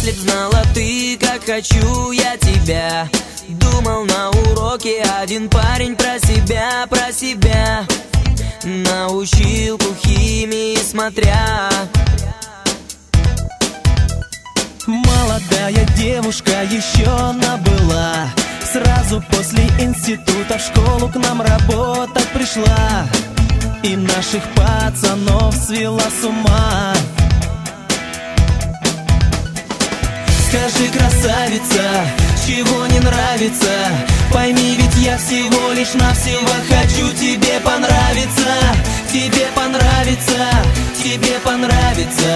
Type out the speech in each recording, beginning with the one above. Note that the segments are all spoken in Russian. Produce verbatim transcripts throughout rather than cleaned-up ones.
Если б знала ты, как хочу я тебя. Думал на уроке один парень про себя, про себя. На училку химии смотря. Молодая девушка еще набыла. Сразу после института в школу к нам работать пришла. И наших пацанов свела с ума. Скажи, красавица, чего не нравится? Пойми, ведь я всего лишь навсего хочу тебе понравиться. Тебе понравится, тебе понравится.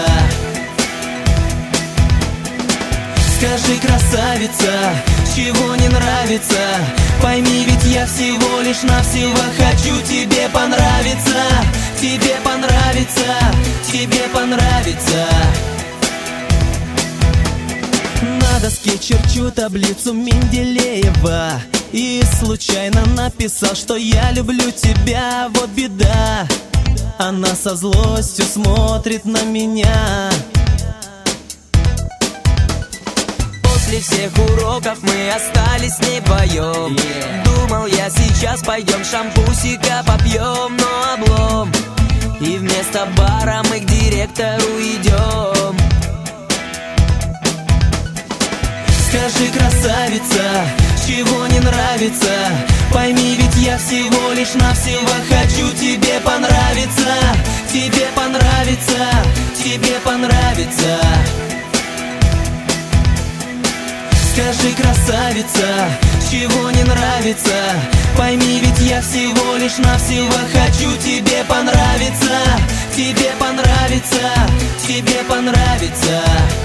Скажи, красавица, чего не нравится? Пойми, ведь я всего лишь навсего хочу тебе понравиться. Тебе понравится, тебе понравится. На доске черчу таблицу Менделеева и случайно написал, что я люблю тебя, вот беда. Она со злостью смотрит на меня. После всех уроков мы остались с ней вдвоем. yeah. Думал я, сейчас пойдем шампусика попьем, но облом. И вместо бара мы к директору идем. Скажи, красавица, чего не нравится? Пойми, ведь я всего лишь навсего хочу тебе понравиться. Тебе понравится, тебе понравится. Скажи, красавица, чего не нравится? Пойми, ведь я всего лишь навсего хочу тебе понравиться. Тебе понравится, тебе понравится.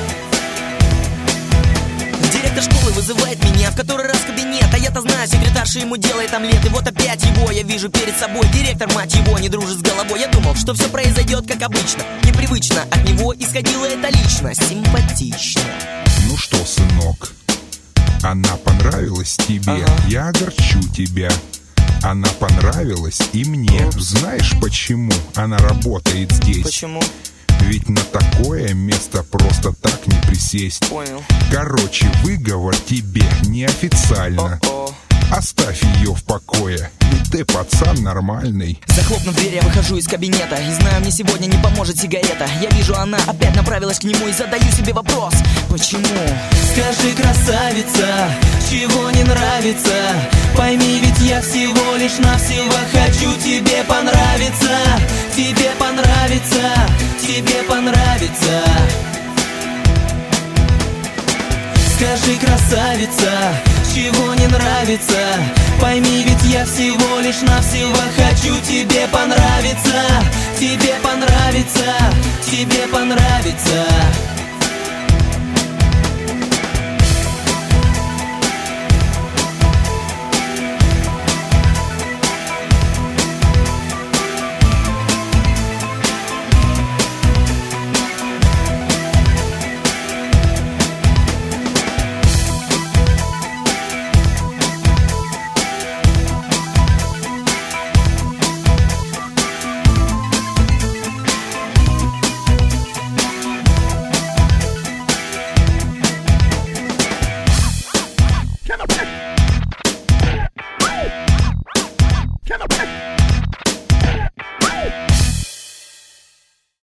Директор школы вызывает меня в который раз в кабинет. А я-то знаю, секретарша ему делает омлет. И вот опять его я вижу перед собой. Директор, мать его, не дружит с головой. Я думал, что все произойдет как обычно. Непривычно, от него исходила эта личность. Симпатично. Ну что, сынок, она понравилась тебе, ага. Я огорчу тебя. Она понравилась и мне. Упс. Знаешь, почему она работает здесь? Почему? Ведь на такое место просто так не присесть. Понял. Короче, выговор тебе неофициально. О-о. Оставь ее в покое, ведь ты пацан нормальный. Захлопнув дверь, я выхожу из кабинета. И знаю, мне сегодня не поможет сигарета. Я вижу, она опять направилась к нему. И задаю себе вопрос, почему? Скажи, красавица, чего не нравится? Пойми, ведь я всего лишь навсего хочу тебе понравиться. Тебе понравится, тебе понравится. Скажи, красавица, чего не нравится? Пойми, ведь я всего лишь навсего хочу тебе понравиться. Тебе понравится, тебе понравится.